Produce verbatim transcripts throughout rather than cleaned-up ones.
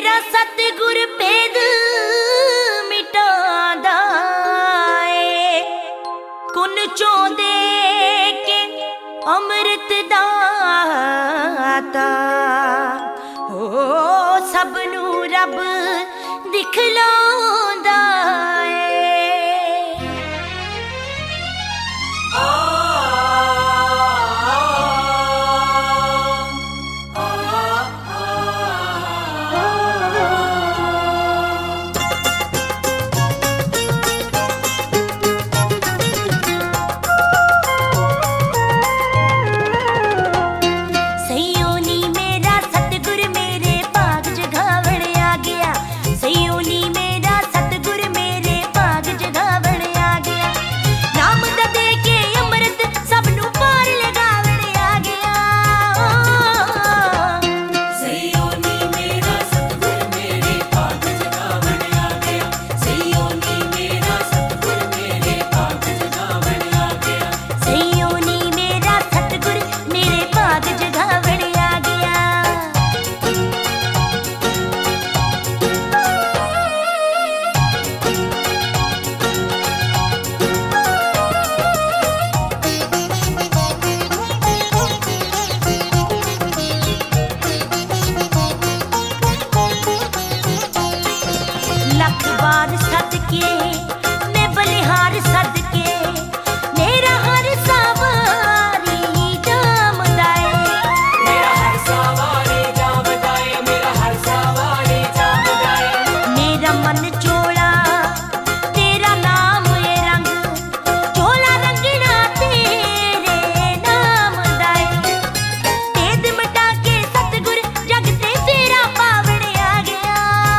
मेरा सतगुर भेद मिटादा ए, कुन चों दे के अमृत दाता, ओ सबनू रब दिखलांदा ए। लख बार सदके मैं बलिहार सदके, मेरा हर सवारी जामदा ए, मेरा हर सवारी जामदा ए, मेरा हर सवारी जामदा ए। मेरा मन चोला तेरा नाम ए रंग, चोला रंगना तेरे नाम दा ए। भेद मिटा के सतगुर जग ते फेरा पावण आ गया।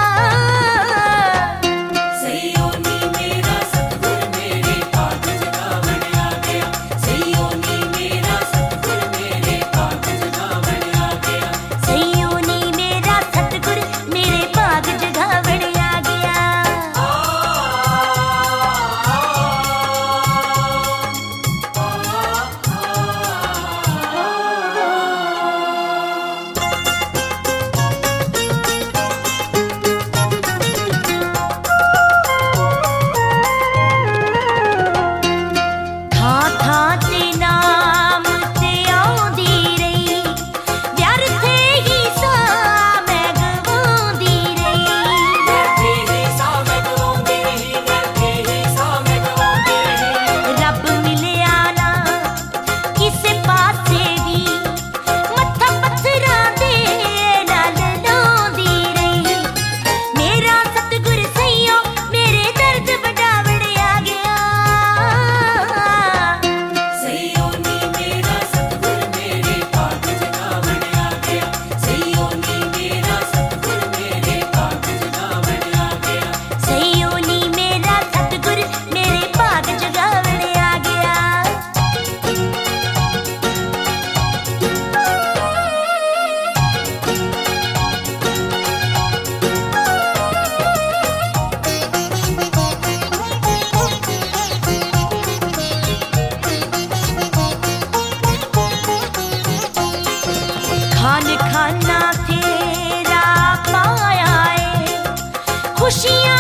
खान खाना तेरा पाया है, खुशियाँ